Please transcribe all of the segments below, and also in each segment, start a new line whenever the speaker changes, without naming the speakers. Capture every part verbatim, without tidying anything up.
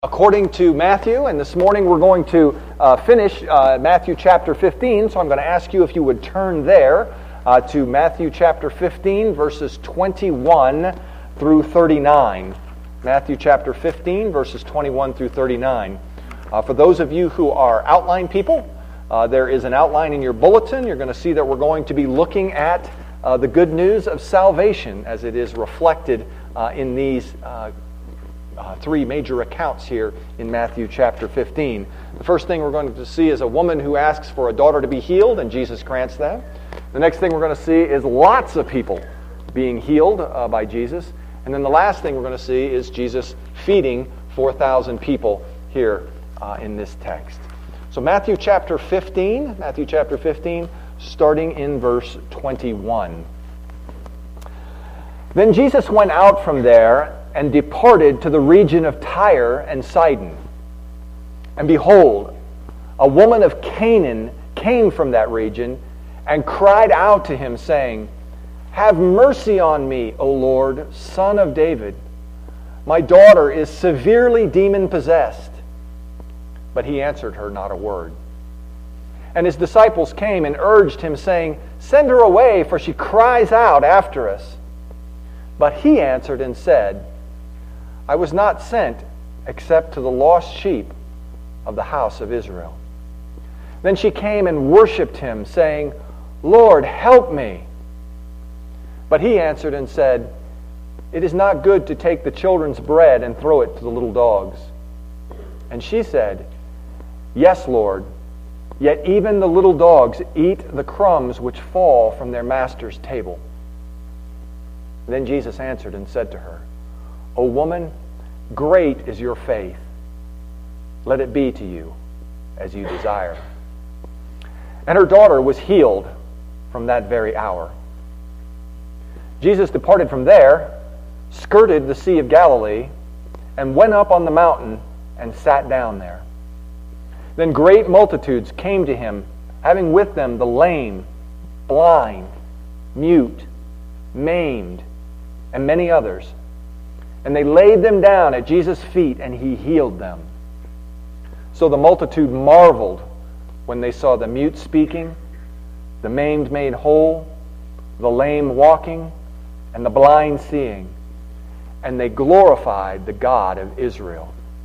According to Matthew, and this morning we're going to uh, finish uh, Matthew chapter fifteen, so I'm going to ask you if you would turn there uh, to Matthew chapter fifteen, verses twenty-one through thirty-nine. Matthew chapter fifteen, verses twenty-one through thirty-nine. Uh, for those of you who are outline people, uh, there is an outline in your bulletin. You're going to see that we're going to be looking at uh, the good news of salvation as it is reflected uh, in these uh Uh, three major accounts here in Matthew chapter fifteen. The first thing we're going to see is a woman who asks for a daughter to be healed, and Jesus grants that. The next thing we're going to see is lots of people being healed uh, by Jesus. And then the last thing we're going to see is Jesus feeding four thousand people here uh, in this text. So Matthew chapter fifteen, Matthew chapter fifteen, starting in verse twenty-one. Then Jesus went out from there and departed to the region of Tyre and Sidon. And behold, a woman of Canaan came from that region and cried out to him, saying, "Have mercy on me, O Lord, Son of David. My daughter is severely demon-possessed." But he answered her not a word. And his disciples came and urged him, saying, "Send her away, for she cries out after us." But he answered and said, "I was not sent except to the lost sheep of the house of Israel." Then she came and worshipped him, saying, "Lord, help me." But he answered and said, "It is not good to take the children's bread and throw it to the little dogs." And she said, "Yes, Lord, yet even the little dogs eat the crumbs which fall from their master's table." Then Jesus answered and said to her, "O woman, great is your faith. Let it be to you as you desire." And her daughter was healed from that very hour. Jesus departed from there, skirted the Sea of Galilee, and went up on the mountain and sat down there. Then great multitudes came to him, having with them the lame, blind, mute, maimed, and many others. And they laid them down at Jesus' feet, and he healed them. So the multitude marveled when they saw the mute speaking, the maimed made whole, the lame walking, and the blind seeing. And they glorified the God of Israel.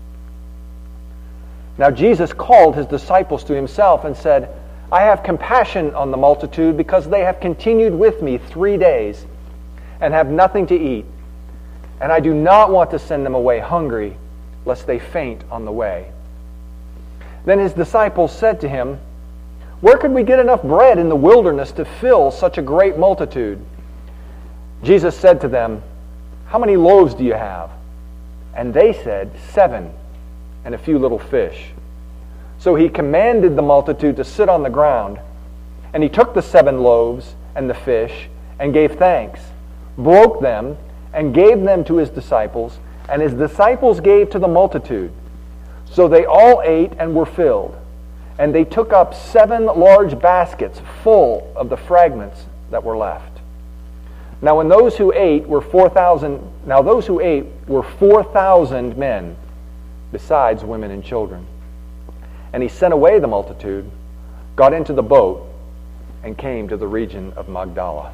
Now Jesus called his disciples to himself and said, "I have compassion on the multitude, because they have continued with me three days and have nothing to eat. And I do not want to send them away hungry, lest they faint on the way." Then his disciples said to him, "Where could we get enough bread in the wilderness to fill such a great multitude?" Jesus said to them, "How many loaves do you have?" And they said, "Seven, and a few little fish." So he commanded the multitude to sit on the ground. And he took the seven loaves and the fish, and gave thanks, broke them, and gave them to his disciples, and his disciples gave to the multitude. So they all ate and were filled, and they took up seven large baskets full of the fragments that were left. Now when those who ate were four thousand now those who ate were four thousand men, besides women and children. And he sent away the multitude, got into the boat, and came to the region of Magdala.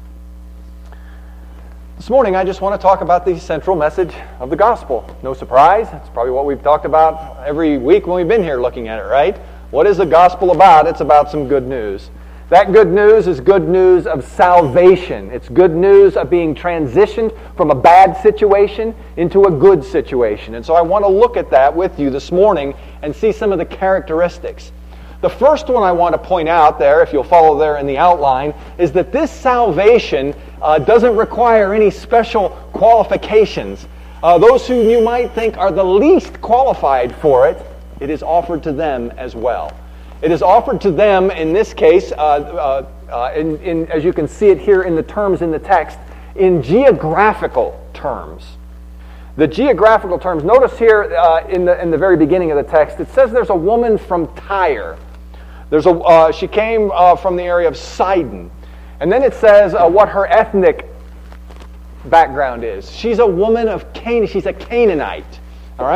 This morning, I just want to talk about the central message of the gospel. No surprise. It's probably what we've talked about every week when we've been here looking at it, right? What is the gospel about? It's about some good news. That good news is good news of salvation. It's good news of being transitioned from a bad situation into a good situation. And so I want to look at that with you this morning and see some of the characteristics. The first one I want to point out there, if you'll follow there in the outline, is that this salvation uh, doesn't require any special qualifications. Uh, those who you might think are the least qualified for it, it is offered to them as well. It is offered to them, in this case, uh, uh, uh, in, in, as you can see it here in the terms in the text, in geographical terms. The geographical terms, notice here uh, in, the, in the very beginning of the text, it says there's a woman from Tyre. There's a, uh, she came uh, from the area of Sidon. And then it says uh, what her ethnic background is. She's a woman of Canaan. She's a Canaanite. All right?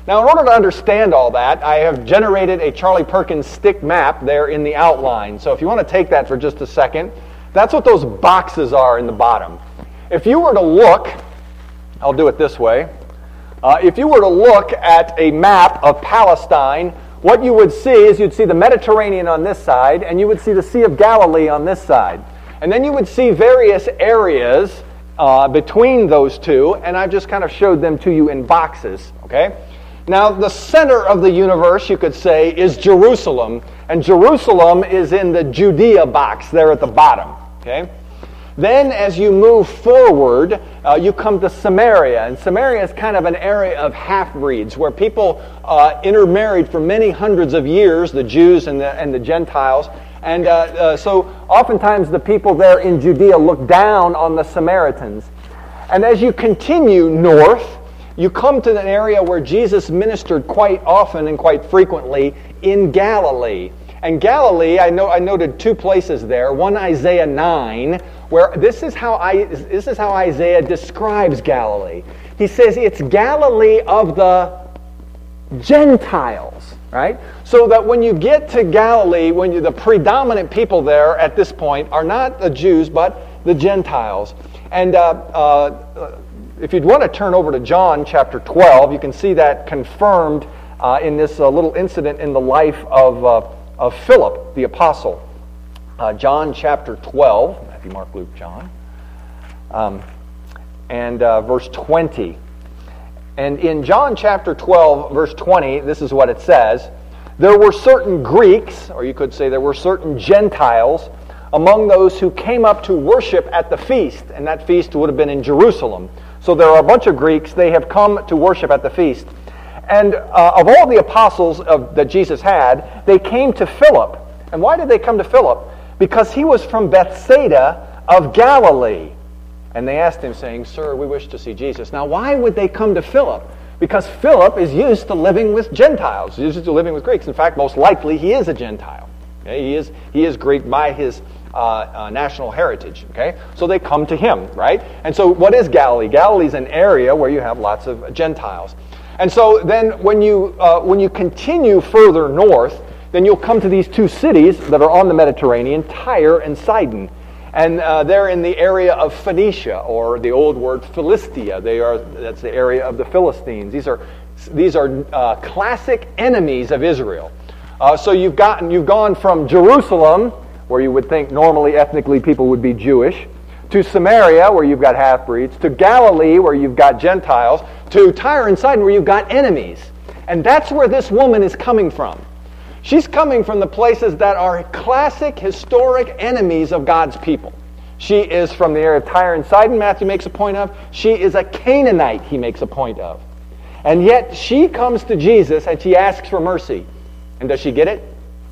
Now, in order to understand all that, I have generated a Charlie Perkins stick map there in the outline. So if you want to take that for just a second, that's what those boxes are in the bottom. If you were to look, I'll do it this way. Uh, if you were to look at a map of Palestine, what you would see is you'd see the Mediterranean on this side, and you would see the Sea of Galilee on this side. And then you would see various areas uh, between those two, and I've just kind of showed them to you in boxes, okay? Now, the center of the universe, you could say, is Jerusalem, and Jerusalem is in the Judea box there at the bottom, okay? Then, as you move forward, uh, you come to Samaria, and Samaria is kind of an area of half-breeds, where people uh, intermarried for many hundreds of years, the Jews and the, and the Gentiles, and uh, uh, so oftentimes the people there in Judea look down on the Samaritans. And as you continue north, you come to an area where Jesus ministered quite often and quite frequently in Galilee. And Galilee, I know I noted two places there. One, Isaiah nine, where this is how I this is how Isaiah describes Galilee. He says it's Galilee of the Gentiles, right? So that when you get to Galilee, when you, the predominant people there at this point are not the Jews but the Gentiles. And uh, uh, if you'd want to turn over to John chapter twelve, you can see that confirmed uh, in this uh, little incident in the life of, uh, of Philip, the apostle. Uh, John chapter twelve, Matthew, Mark, Luke, John, um, and uh, verse twenty. And in John chapter twelve, verse twenty, this is what it says. There were certain Greeks, or you could say there were certain Gentiles, among those who came up to worship at the feast, and that feast would have been in Jerusalem. So there are a bunch of Greeks, they have come to worship at the feast. And uh, of all the apostles of, that Jesus had, they came to Philip. And why did they come to Philip? Because he was from Bethsaida of Galilee. And they asked him, saying, "Sir, we wish to see Jesus." Now, why would they come to Philip? Because Philip is used to living with Gentiles, used to living with Greeks. In fact, most likely he is a Gentile. Okay? He is he is Greek by his uh, uh, national heritage. Okay, so they come to him, right? And so, what is Galilee? Galilee is an area where you have lots of Gentiles. And so, then when you uh, when you continue further north, then you'll come to these two cities that are on the Mediterranean, Tyre and Sidon. And uh, they're in the area of Phoenicia, or the old word Philistia. They are that's the area of the Philistines. These are these are uh, classic enemies of Israel. Uh, so you've gotten you've gone from Jerusalem, where you would think normally ethnically people would be Jewish, to Samaria, where you've got half-breeds, to Galilee, where you've got Gentiles, to Tyre and Sidon, where you've got enemies. And that's where this woman is coming from. She's coming from the places that are classic, historic enemies of God's people. She is from the area of Tyre and Sidon, Matthew makes a point of. She is a Canaanite, he makes a point of. And yet she comes to Jesus and she asks for mercy. And does she get it?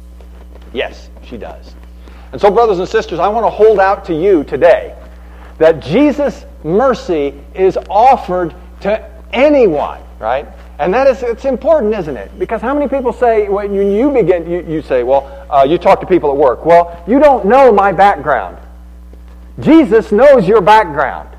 Yes, she does. And so, brothers and sisters, I want to hold out to you today that Jesus' mercy is offered to anyone, right? And that is, it's important, isn't it? Because how many people say, when you begin, you, you say, well, uh, you talk to people at work, well, you don't know my background. Jesus knows your background.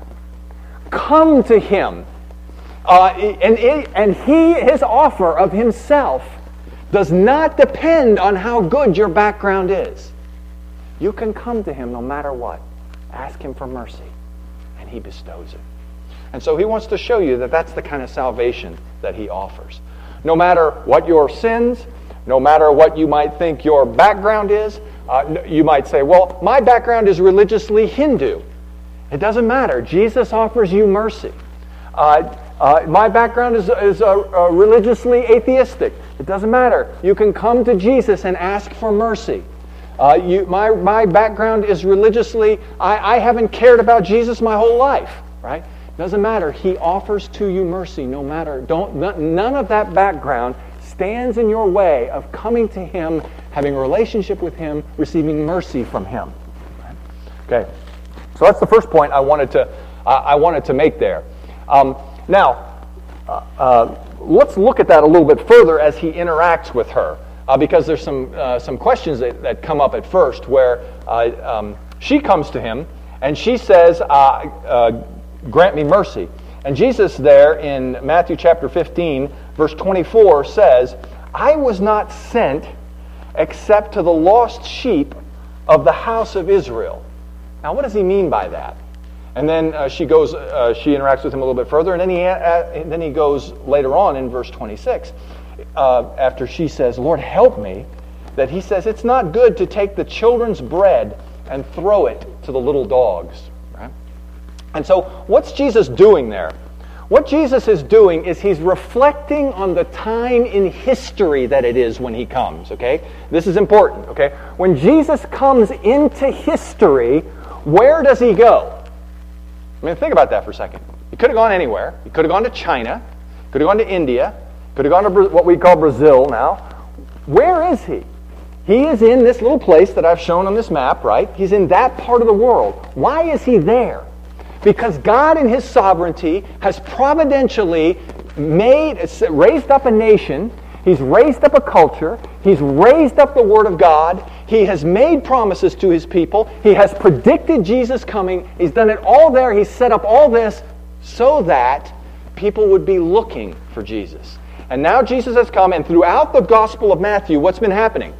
Come to Him. Uh, and, and He, His offer of Himself does not depend on how good your background is. You can come to Him no matter what. Ask Him for mercy, and He bestows it. And so He wants to show you that that's the kind of salvation that He offers. No matter what your sins, no matter what you might think your background is, uh, you might say, well, my background is religiously Hindu. It doesn't matter. Jesus offers you mercy. Uh, uh, my background is, is uh, uh, religiously atheistic. It doesn't matter. You can come to Jesus and ask for mercy. Uh, you, my, my background is religiously, I, I haven't cared about Jesus my whole life, right? Doesn't matter. He offers to you mercy no matter. Don't, none of that background stands in your way of coming to Him, having a relationship with Him, receiving mercy from Him. Okay, so that's the first point I wanted to uh, I wanted to make there. Um, now, uh, uh, let's look at that a little bit further as He interacts with her, uh, because there's some uh, some questions that, that come up at first where uh, um, she comes to Him and she says, uh, uh, grant me mercy. And Jesus there in Matthew chapter fifteen, verse twenty-four says, I was not sent except to the lost sheep of the house of Israel. Now, what does he mean by that? And then uh, she goes, uh, she interacts with him a little bit further, and then he uh, then he goes later on in verse twenty-six, uh, after she says, Lord, help me, that he says, it's not good to take the children's bread and throw it to the little dogs. Right? And so, what's Jesus doing there? What Jesus is doing is he's reflecting on the time in history that it is when he comes, okay? This is important, okay? When Jesus comes into history, where does he go? I mean, think about that for a second. He could have gone anywhere. He could have gone to China. Could have gone to India. Could have gone to what we call Brazil now. Where is he? He is in this little place that I've shown on this map, right? He's in that part of the world. Why is he there? Because God in His sovereignty has providentially made, raised up a nation. He's raised up a culture. He's raised up the Word of God. He has made promises to His people. He has predicted Jesus coming. He's done it all there. He's set up all this so that people would be looking for Jesus. And now Jesus has come, and throughout the Gospel of Matthew, what's been happening?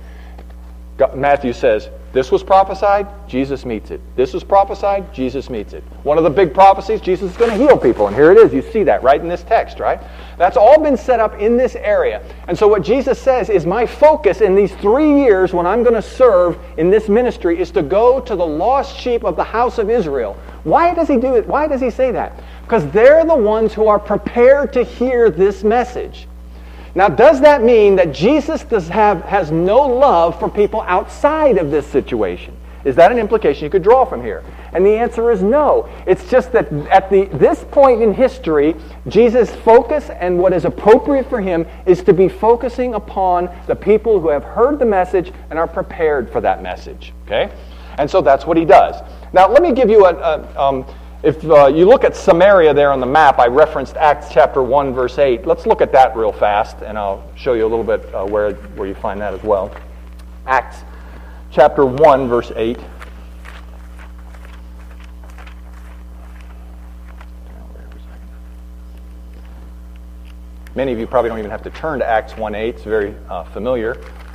Matthew says, this was prophesied, Jesus meets it. This was prophesied, Jesus meets it. One of the big prophecies, Jesus is going to heal people. And here it is. You see that right in this text, right? That's all been set up in this area. And so what Jesus says is my focus in these three years when I'm going to serve in this ministry is to go to the lost sheep of the house of Israel. Why does he do it? Why does he say that? Because they're the ones who are prepared to hear this message. Now, does that mean that Jesus does have, has no love for people outside of this situation? Is that an implication you could draw from here? And the answer is no. It's just that at the, this point in history, Jesus' focus and what is appropriate for Him is to be focusing upon the people who have heard the message and are prepared for that message. Okay? And so that's what He does. Now, let me give you a... a um, If uh, you look at Samaria there on the map, I referenced Acts chapter one, verse eight. Let's look at that real fast, and I'll show you a little bit uh, where, where you find that as well. Acts chapter one, verse eight. Many of you probably don't even have to turn to Acts one eight. It's very uh, familiar.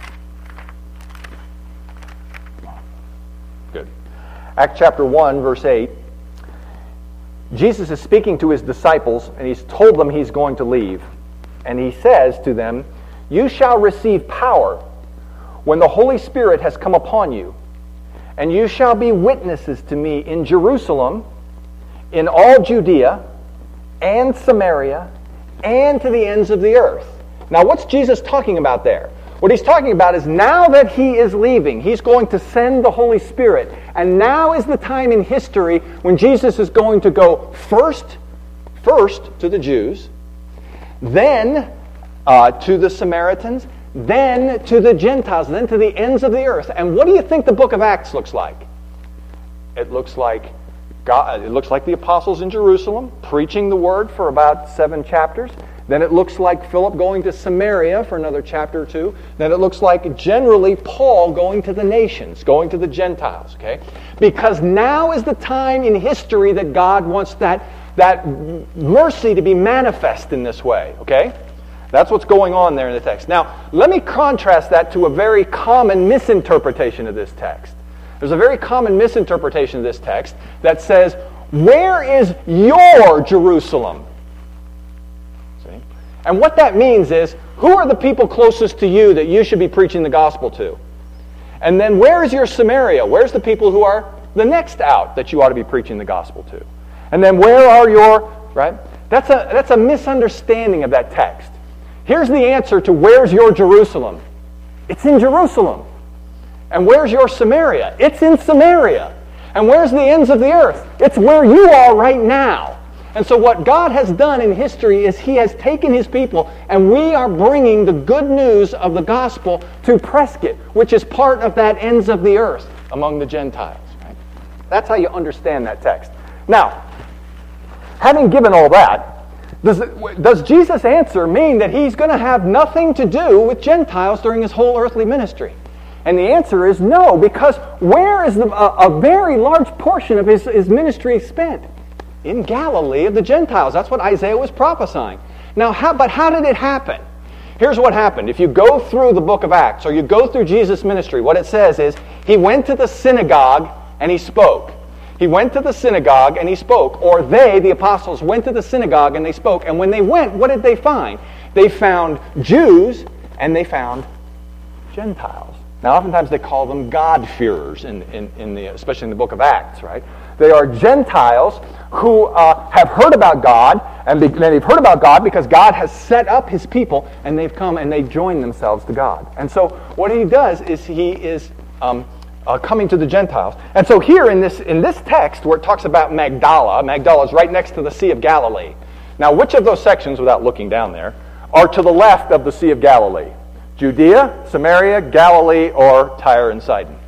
Good. Acts chapter one, verse eight. Jesus is speaking to His disciples, and He's told them He's going to leave. And He says to them, you shall receive power when the Holy Spirit has come upon you, and you shall be witnesses to me in Jerusalem, in all Judea, and Samaria, and to the ends of the earth. Now, what's Jesus talking about there? What He's talking about is now that He is leaving, He's going to send the Holy Spirit. And now is the time in history when Jesus is going to go first, first to the Jews, then uh, to the Samaritans, then to the Gentiles, then to the ends of the earth. And what do you think the book of Acts looks like? It looks like God, it looks like the apostles in Jerusalem preaching the word for about seven chapters. Then it looks like Philip going to Samaria for another chapter or two. Then it looks like generally Paul going to the nations, going to the Gentiles, okay? Because now is the time in history that God wants that, that mercy to be manifest in this way, okay? That's what's going on there in the text. Now, let me contrast that to a very common misinterpretation of this text. There's a very common misinterpretation of this text that says, where is your Jerusalem? And what that means is, who are the people closest to you that you should be preaching the gospel to? And then where is your Samaria? Where's the people who are the next out that you ought to be preaching the gospel to? And then where are your, right? That's a, that's a misunderstanding of that text. Here's the answer to where's your Jerusalem. It's in Jerusalem. And where's your Samaria? It's in Samaria. And where's the ends of the earth? It's where you are right now. And so what God has done in history is He has taken His people, and we are bringing the good news of the gospel to Prescott, which is part of that ends of the earth among the Gentiles. Right? That's how you understand that text. Now, having given all that, does, does Jesus' answer mean that He's going to have nothing to do with Gentiles during His whole earthly ministry? And the answer is no, because where is the, a, a very large portion of His, his ministry spent? In Galilee of the Gentiles. That's what Isaiah was prophesying. Now, how, but how did it happen? Here's what happened. If you go through the book of Acts, or you go through Jesus' ministry, what it says is, he went to the synagogue and he spoke. He went to the synagogue and he spoke. Or they, the apostles, went to the synagogue and they spoke. And when they went, what did they find? They found Jews and they found Gentiles. Now, oftentimes they call them God-fearers, in, in, in the, especially in the book of Acts, right? They are Gentiles who uh, have heard about God, and be, they've heard about God because God has set up his people, and they've come and they've joined themselves to God. And so what he does is he is um, uh, coming to the Gentiles. And so here in this, in this text where it talks about Magdala, Magdala is right next to the Sea of Galilee. Now, which of those sections, without looking down there, are to the left of the Sea of Galilee? Judea, Samaria, Galilee, or Tyre and Sidon?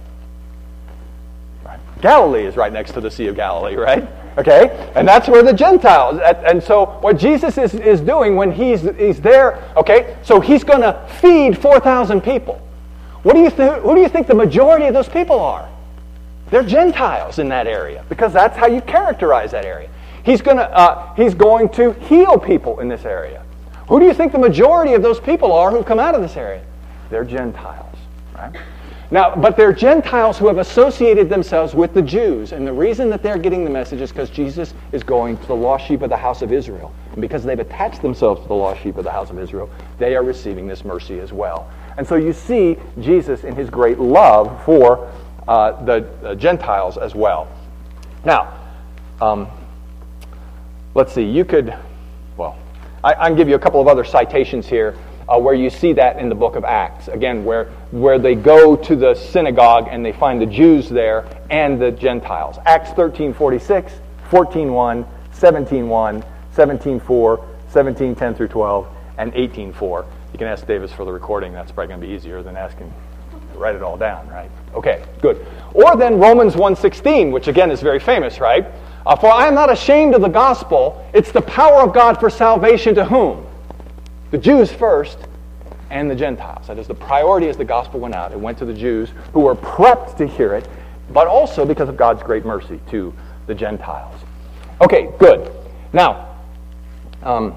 Right. Galilee is right next to the Sea of Galilee, right? Okay? And that's where the Gentiles, and so what Jesus is, is doing when he's, he's there, okay, so he's going to feed four thousand people. What do you th- who do you think the majority of those people are? They're Gentiles in that area, because that's how you characterize that area. He's going to uh, he's going to heal people in this area. Who do you think the majority of those people are who come out of this area? They're Gentiles, right? Now, but they're Gentiles who have associated themselves with the Jews. And the reason that they're getting the message is because Jesus is going to the lost sheep of the house of Israel. And because they've attached themselves to the lost sheep of the house of Israel, they are receiving this mercy as well. And so you see Jesus in his great love for uh, the uh, Gentiles as well. Now, um, let's see, you could, well, I, I can give you a couple of other citations here uh, where you see that in the book of Acts. Again, where, where they go to the synagogue and they find the Jews there and the Gentiles. Acts thirteen forty-six, fourteen one, seventeen one, seventeen four, seventeen ten through twelve, and eighteen four. You can ask Davis for the recording. That's probably going to be easier than asking to write it all down, right? Okay, good. Or then Romans one sixteen, which again is very famous, right? Uh, for I am not ashamed of the gospel. It's the power of God for salvation to whom? The Jews first and the Gentiles. That is, the priority as the gospel went out. It went to the Jews who were prepped to hear it, but also because of God's great mercy to the Gentiles. Okay, good. Now, um,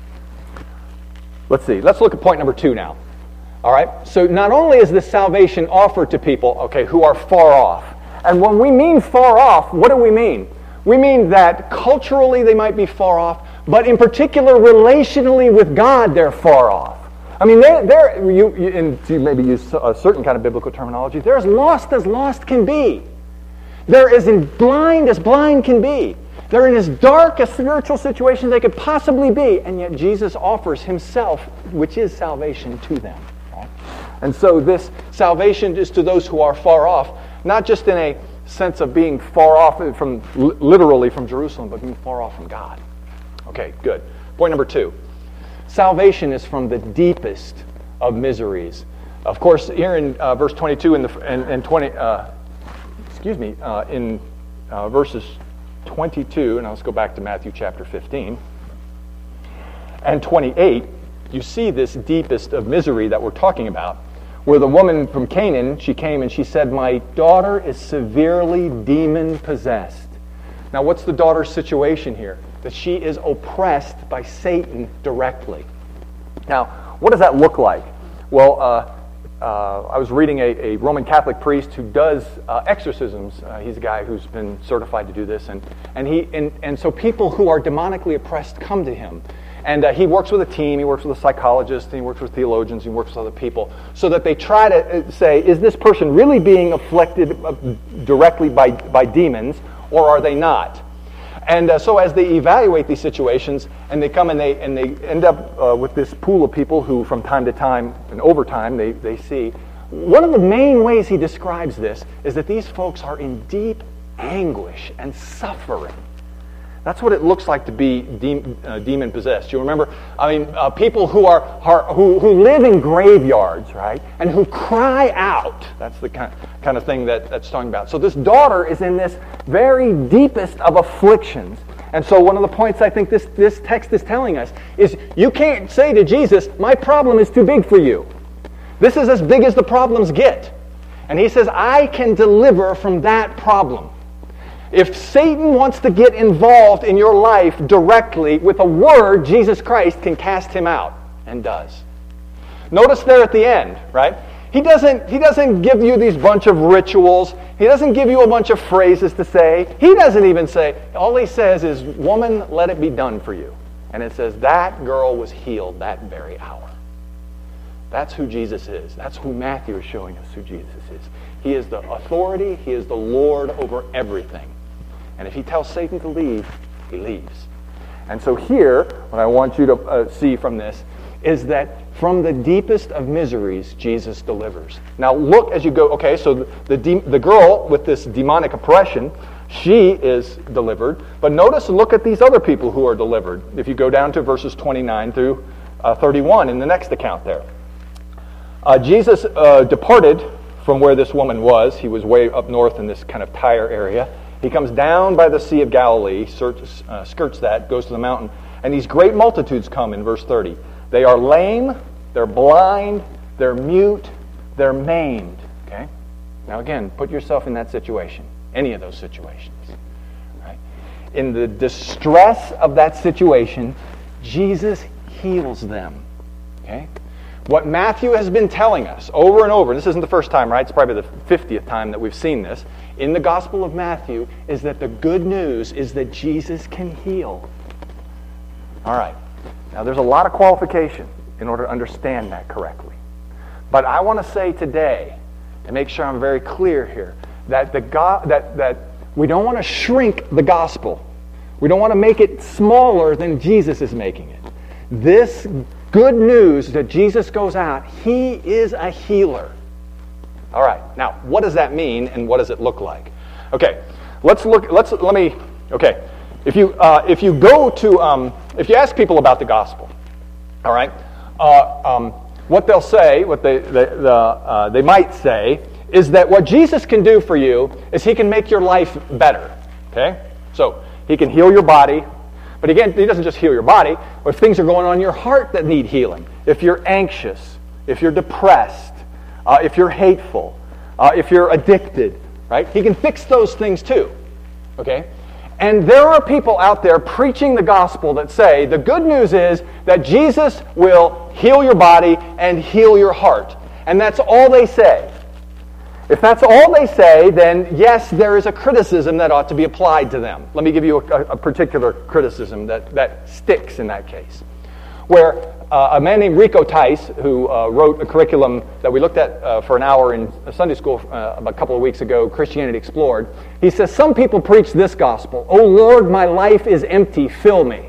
let's see. Let's look at point number two now. All right? So not only is this salvation offered to people, okay, who are far off. And when we mean far off, what do we mean? We mean that culturally they might be far off, but in particular relationally with God they're far off. I mean, they're, they're you, you, and to maybe use a certain kind of biblical terminology, they're as lost as lost can be. They're as in blind as blind can be. They're in as dark a spiritual situation they could possibly be, and yet Jesus offers himself, which is salvation, to them. Right? And so this salvation is to those who are far off, not just in a sense of being far off from, literally from Jerusalem, but being far off from God. Okay, good. Point number two. Salvation is from the deepest of miseries. Of course, here in uh, verse twenty-two and, and, and twenty, uh, excuse me, uh, in uh, verses twenty-two, and let's go back to Matthew chapter fifteen, and twenty-eight, you see this deepest of misery that we're talking about, where the woman from Canaan, she came and she said, my daughter is severely demon-possessed. Now, what's the daughter's situation here? That she is oppressed by Satan directly. Now, what does that look like? Well, uh, uh, I was reading a, a Roman Catholic priest who does uh, exorcisms. Uh, he's a guy who's been certified to do this. And, and, he, and, and so people who are demonically oppressed come to him. And uh, he works with a team, he works with a psychologist, and he works with theologians, he works with other people, so that they try to say, is this person really being afflicted directly by, by demons, or are they not? And uh, so as they evaluate these situations, and they come and they and they end up uh, with this pool of people who from time to time, and over time, they, they see, one of the main ways he describes this is that these folks are in deep anguish and suffering. That's what it looks like to be de- uh, demon-possessed. You remember, I mean, uh, people who are, are who, who live in graveyards, right, and who cry out. That's the kind, kind of thing that, that's talking about. So this daughter is in this very deepest of afflictions. And so one of the points I think this, this text is telling us is you can't say to Jesus, my problem is too big for you. This is as big as the problems get. And he says, I can deliver from that problem. If Satan wants to get involved in your life directly with a word, Jesus Christ can cast him out, and does. Notice there at the end, right? He doesn't, he doesn't give you these bunch of rituals. He doesn't give you a bunch of phrases to say. He doesn't even say, all he says is, woman, let it be done for you. And it says, that girl was healed that very hour. That's who Jesus is. That's who Matthew is showing us who Jesus is. He is the authority. He is the Lord over everything. And if he tells Satan to leave, he leaves. And so here, what I want you to uh, see from this is that from the deepest of miseries, Jesus delivers. Now look as you go, okay, so the, the, de- the girl with this demonic oppression, she is delivered. But notice and look at these other people who are delivered. If you go down to verses twenty-nine through uh, thirty-one in the next account there. Uh, Jesus uh, departed from where this woman was. He was way up north in this kind of Tyre area. He comes down by the Sea of Galilee, skirts, uh, skirts that, goes to the mountain, and these great multitudes come in verse thirty. They are lame, they're blind, they're mute, they're maimed. Okay? Now again, put yourself in that situation, any of those situations. Right? In the distress of that situation, Jesus heals them. Okay? What Matthew has been telling us over and over, and this isn't the first time, right? It's probably the fiftieth time that we've seen this, in the Gospel of Matthew, is that the good news is that Jesus can heal. All right. Now, there's a lot of qualification in order to understand that correctly. But I want to say today, and make sure I'm very clear here, that the God, that, that we don't want to shrink the gospel. We don't want to make it smaller than Jesus is making it. This good news that Jesus goes out, he is a healer. All right. Now, what does that mean, and what does it look like? Okay. Let's look. Let's let me. Okay. If you uh, if you go to um, if you ask people about the gospel, all right, uh, um, what they'll say, what they they, the, uh, they might say, is that what Jesus can do for you is he can make your life better. Okay, so he can heal your body, but again, he doesn't just heal your body. If things are going on in your heart that need healing, if you're anxious, if you're depressed, uh, if you're hateful, uh, if you're addicted, right, he can fix those things too. Okay. And there are people out there preaching the gospel that say the good news is that Jesus will heal your body and heal your heart. And that's all they say. If that's all they say, then yes, there is a criticism that ought to be applied to them. Let me give you a, a particular criticism that, that sticks in that case. Where uh, a man named Rico Tice, who uh, wrote a curriculum that we looked at uh, for an hour in Sunday school uh, a couple of weeks ago, Christianity Explored, he says, some people preach this gospel, "Oh Lord, my life is empty, fill me."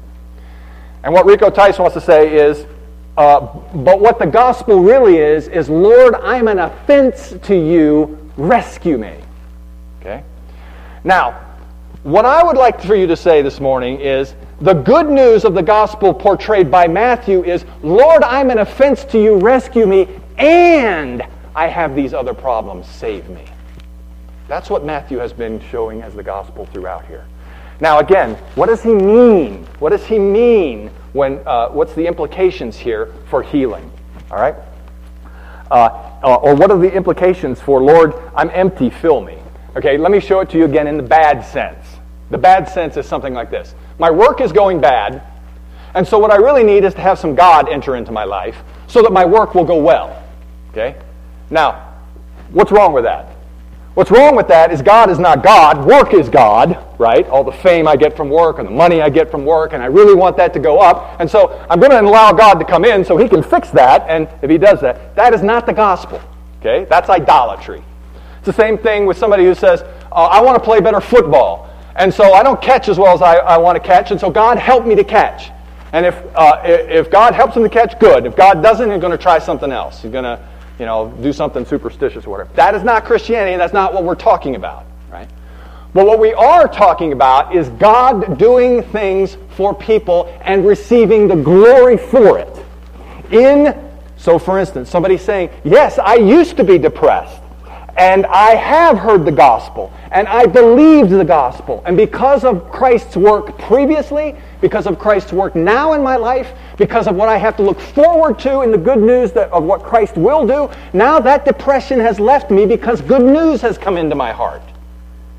And what Rico Tice wants to say is, uh, but what the gospel really is, is, Lord, I'm an offense to you, rescue me. Okay? Now, what I would like for you to say this morning is, the good news of the gospel portrayed by Matthew is, Lord, I'm an offense to you, rescue me, and I have these other problems, save me. That's what Matthew has been showing as the gospel throughout here. Now again, what does he mean? What does he mean when, uh, what's the implications here for healing? All right? Uh, uh, or what are the implications for, Lord, I'm empty, fill me? Okay, let me show it to you again in the bad sense. The bad sense is something like this. My work is going bad, and so what I really need is to have some God enter into my life so that my work will go well. Okay? Now, what's wrong with that? What's wrong with that is God is not God, work is God, right? All the fame I get from work and the money I get from work, and I really want that to go up, and so I'm going to allow God to come in so he can fix that, and if he does that, that is not the gospel. Okay? That's idolatry. It's the same thing with somebody who says, uh, I want to play better football, and so I don't catch as well as I, I want to catch, and so God help me to catch. And if uh, if God helps him to catch, good. If God doesn't, he's going to try something else. He's going to, you know, do something superstitious or whatever. That is not Christianity, and that's not what we're talking about, right? But what we are talking about is God doing things for people and receiving the glory for it. In, so for instance, somebody saying, yes, I used to be depressed, and I have heard the gospel, and I believed the gospel. And because of Christ's work previously, because of Christ's work now in my life, because of what I have to look forward to in the good news that, of what Christ will do, now that depression has left me because good news has come into my heart.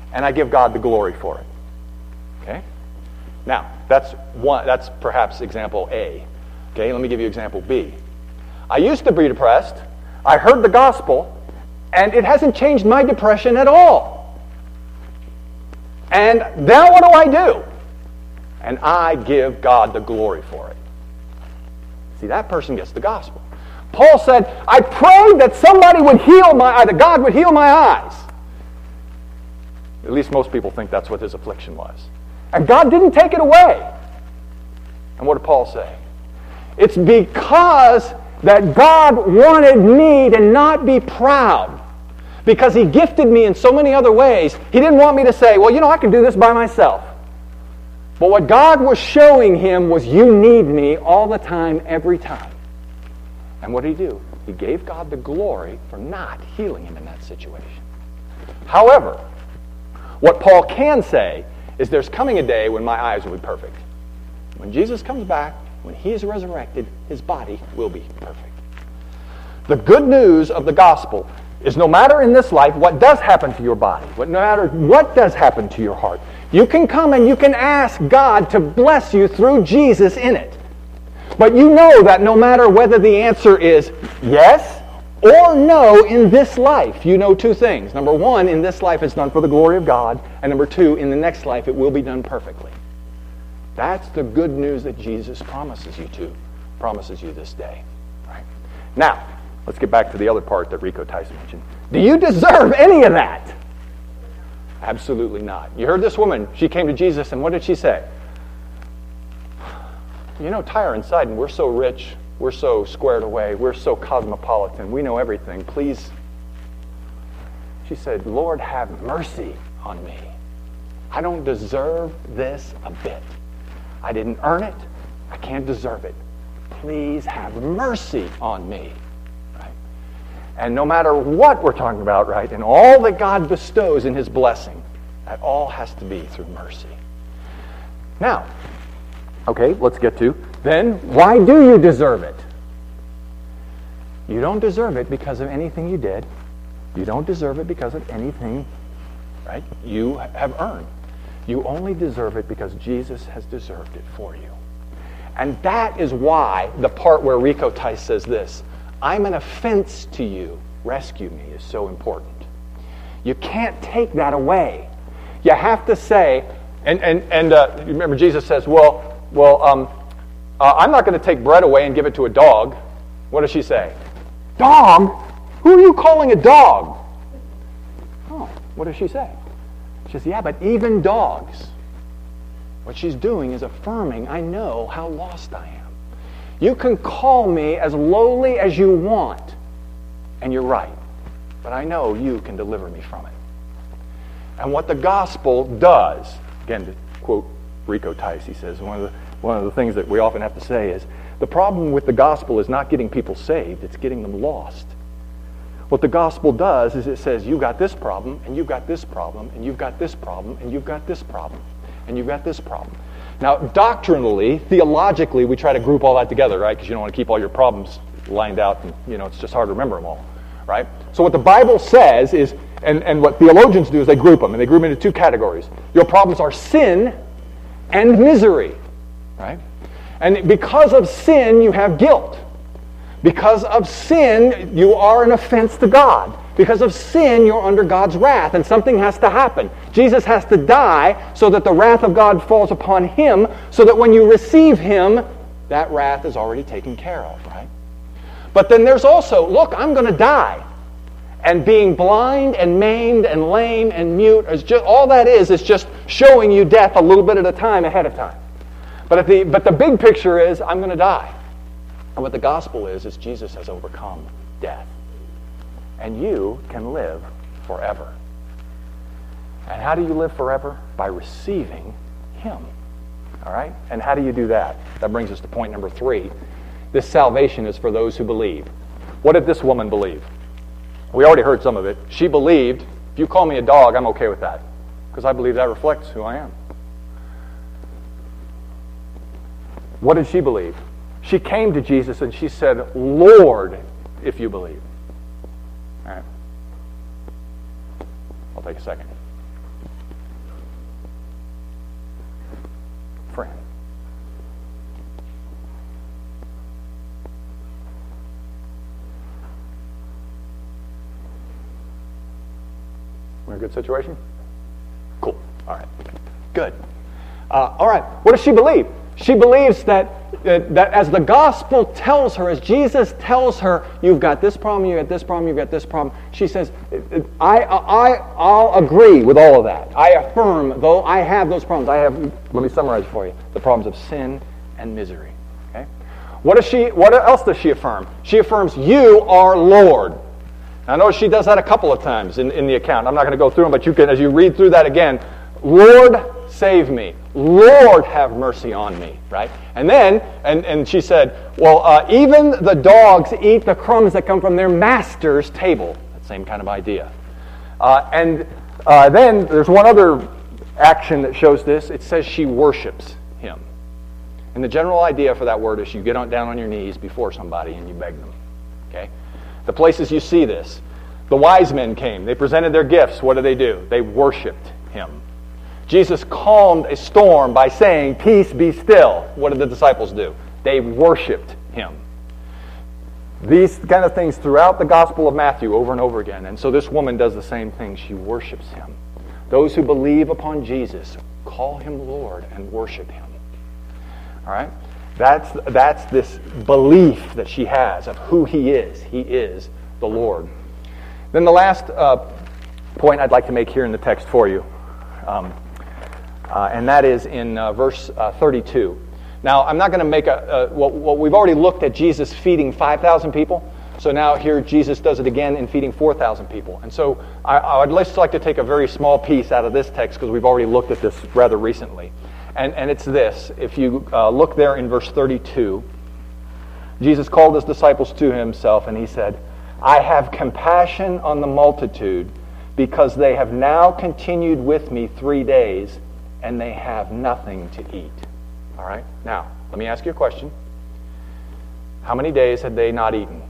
and I give God the glory for it. Okay? Now, that's one. That's perhaps example A. Okay, let me give you example B. I used to be depressed. I heard the gospel, and it hasn't changed my depression at all. And now what do I do? And I give God the glory for it. See, that person gets the gospel. Paul said, I prayed that somebody would heal my, that God would heal my eyes. At least most people think that's what his affliction was. And God didn't take it away. And what did Paul say? It's because that God wanted me to not be proud. Because he gifted me in so many other ways. He didn't want me to say, well, you know, I can do this by myself. But what God was showing him was, you need me all the time, every time. And what did he do? He gave God the glory for not healing him in that situation. However, what Paul can say is there's coming a day when my eyes will be perfect. When Jesus comes back, when he is resurrected, his body will be perfect. The good news of the gospel is no matter in this life what does happen to your body, what, no matter what does happen to your heart, you can come and you can ask God to bless you through Jesus in it. But you know that no matter whether the answer is yes or no in this life, you know two things. Number one, in this life it's done for the glory of God. And number two, in the next life it will be done perfectly. That's the good news that Jesus promises you to, promises you this day. Right? Now, let's get back to the other part that Rico Tice mentioned. Do you deserve any of that? Absolutely not. You heard this woman, she came to Jesus, and what did she say? You know, Tyre and Sidon, we're so rich, we're so squared away, we're so cosmopolitan, we know everything. Please. She said, Lord, have mercy on me. I don't deserve this a bit. I didn't earn it. I can't deserve it. Please have mercy on me. Right? And no matter what we're talking about, right, and all that God bestows in his blessing, that all has to be through mercy. Now, okay, let's get to, then, why do you deserve it? You don't deserve it because of anything you did. You don't deserve it because of anything, right, you have earned. You only deserve it because Jesus has deserved it for you. And that is why the part where Rico Tice says this, I'm an offense to you, rescue me, is so important. You can't take that away. You have to say, and and and uh, remember Jesus says, well, well, um, uh, I'm not going to take bread away and give it to a dog. What does she say? Dog? Who are you calling a dog? Oh, what does she say? She says, yeah, but even dogs. What she's doing is affirming, I know how lost I am. You can call me as lowly as you want, and you're right. But I know you can deliver me from it. And what the gospel does, again, to quote Rico Tice, he says, one of the one of the things that we often have to say is, the problem with the gospel is not getting people saved, it's getting them lost. What the gospel does is it says, you've got this problem, and you've got this problem, and you've got this problem, and you've got this problem, and you've got this problem. Now, doctrinally, theologically, we try to group all that together, right? Because you don't want to keep all your problems lined out, and you know it's just hard to remember them all, right? So what the Bible says is, and, and what theologians do is they group them, and they group them into two categories. Your problems are sin and misery, right? And because of sin, you have guilt. Because of sin, you are an offense to God. Because of sin, you're under God's wrath, and something has to happen. Jesus has to die so that the wrath of God falls upon him, so that when you receive him, that wrath is already taken care of, right? But then there's also, look, I'm going to die. And being blind and maimed and lame and mute, is just, all that is is just showing you death a little bit at a time ahead of time. But, at the, but the big picture is, I'm going to die. And what the gospel is, is Jesus has overcome death. And you can live forever. And how do you live forever? By receiving him. All right? And how do you do that? That brings us to point number three. This salvation is for those who believe. What did this woman believe? We already heard some of it. She believed, if you call me a dog, I'm okay with that. Because I believe that reflects who I am. What did she believe? She came to Jesus and she said, Lord, if you believe. All right. I'll take a second. friend. We're in a good situation? Cool. All right. Good. Uh, all right. What does she believe? She believes that, uh, that as the gospel tells her, as Jesus tells her, you've got this problem, you've got this problem, you've got this problem, she says, I, I, I'll agree with all of that. I affirm, though I have those problems. I have, let me summarize for you, the problems of sin and misery. Okay? What does she? What else does she affirm? She affirms, you are Lord. Now, notice she does that a couple of times in, in the account. I'm not going to go through them, but you can, as you read through that again, Lord, save me. Lord, have mercy on me, right? And then, and, and she said, well, uh, even the dogs eat the crumbs that come from their master's table. That same kind of idea. Uh, and uh, then there's one other action that shows this. It says she worships him. And the general idea for that word is you get on, down on your knees before somebody and you beg them. Okay? The places you see this, the wise men came. They presented their gifts. What did they do? They worshipped him. Jesus calmed a storm by saying, peace, be still. What did the disciples do? They worshipped him. These kind of things throughout the Gospel of Matthew over and over again. And so this woman does the same thing. She worships him. Those who believe upon Jesus call him Lord and worship him. All right? That's, that's this belief that she has of who he is. He is the Lord. Then the last uh, point I'd like to make here in the text for you. Um, Uh, and that is in uh, verse uh, thirty-two. Now, I'm not going to make a, a what, what we've already looked at Jesus feeding five thousand people. So now here Jesus does it again in feeding four thousand people. And so I, I would just like to take a very small piece out of this text because we've already looked at this rather recently. And, and it's this. If you uh, look there in verse thirty-two, Jesus called his disciples to himself and he said, I have compassion on the multitude because they have now continued with me three days and they have nothing to eat. All right? Now, let me ask you a question. How many days had they not eaten?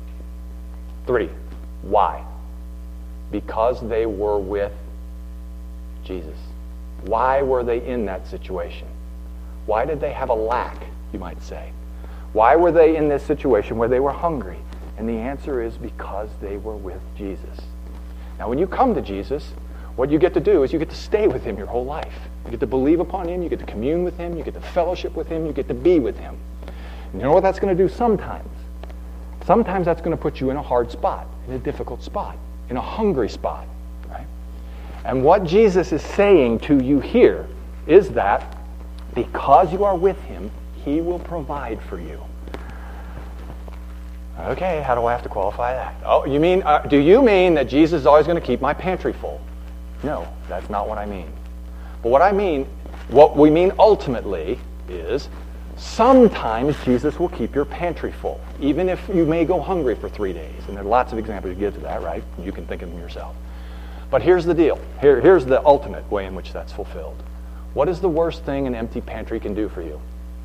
Three. Why? Because they were with Jesus. Why were they in that situation? Why did they have a lack, you might say? Why were they in this situation where they were hungry? And the answer is because they were with Jesus. Now, when you come to Jesus, what you get to do is you get to stay with him your whole life. You get to believe upon him, you get to commune with him, you get to fellowship with him, you get to be with him. And you know what that's going to do sometimes? Sometimes that's going to put you in a hard spot, in a difficult spot, in a hungry spot. Right? And what Jesus is saying to you here is that because you are with him, he will provide for you. Okay, how do I have to qualify that? Oh, you mean? Uh, do you mean that Jesus is always going to keep my pantry full? No, that's not what I mean. But what I mean, what we mean ultimately is sometimes Jesus will keep your pantry full, even if you may go hungry for three days. And there are lots of examples you get to that, right? You can think of them yourself. But here's the deal. Here, here's the ultimate way in which that's fulfilled. What is the worst thing an empty pantry can do for you?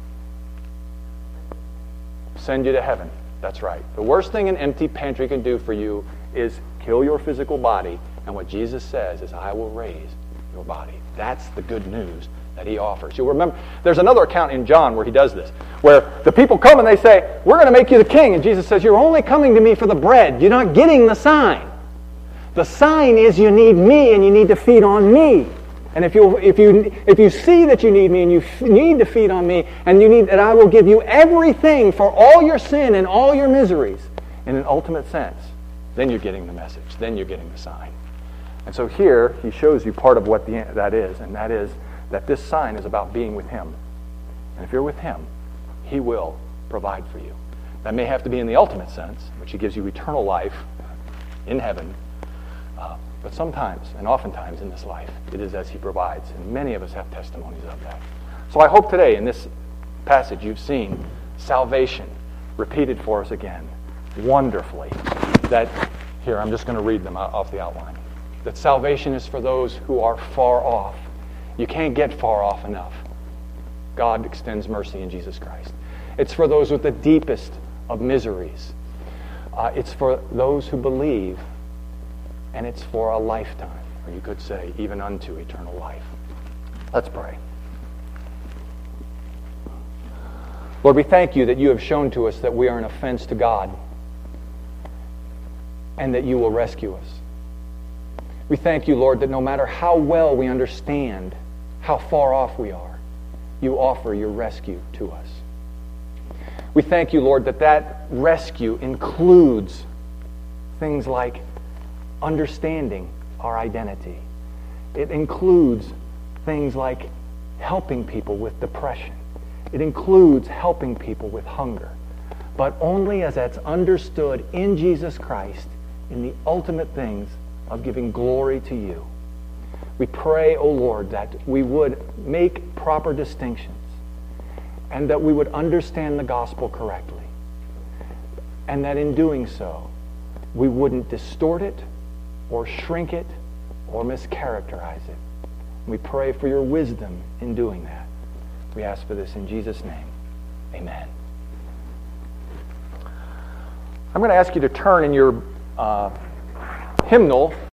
Send you to heaven. That's right. The worst thing an empty pantry can do for you is kill your physical body. And what Jesus says is, I will raise your body. That's the good news that he offers. You'll remember, there's another account in John where he does this, where the people come and they say, we're going to make you the king. And Jesus says, you're only coming to me for the bread. You're not getting the sign. The sign is you need me and you need to feed on me. And if you if you if you see that you need me and you f- need to feed on me and you need that I will give you everything for all your sin and all your miseries in an ultimate sense, then you're getting the message. Then you're getting the sign. And so here he shows you part of what the, that is, and that is that this sign is about being with him. And if you're with him, he will provide for you. That may have to be in the ultimate sense, which he gives you eternal life in heaven. Uh, but sometimes, and oftentimes in this life, it is as he provides. And many of us have testimonies of that. So I hope today in this passage you've seen salvation repeated for us again, wonderfully. That, here, I'm just going to read them off the outline. That salvation is for those who are far off. You can't get far off enough. God extends mercy in Jesus Christ. It's for those with the deepest of miseries. Uh, it's for those who believe, and it's for a lifetime, or you could say even unto eternal life. Let's pray.
Lord, we thank you that you have shown to us that we are an offense to God and that you will rescue us. We thank you, Lord, that no matter how well we understand how far off we are, you offer your rescue to us. We thank you, Lord, that that rescue includes things like understanding our identity. It includes things like helping people with depression. It includes helping people with hunger. But only as that's understood in Jesus Christ, in the ultimate things of giving glory to you. We pray, O Lord, that we would make proper distinctions and that we would understand the gospel correctly. And that in doing so, we wouldn't distort it or shrink it or mischaracterize it. We pray for your wisdom in doing that. We ask for this in Jesus' name. Amen. I'm going to ask you to turn in your uh, hymnal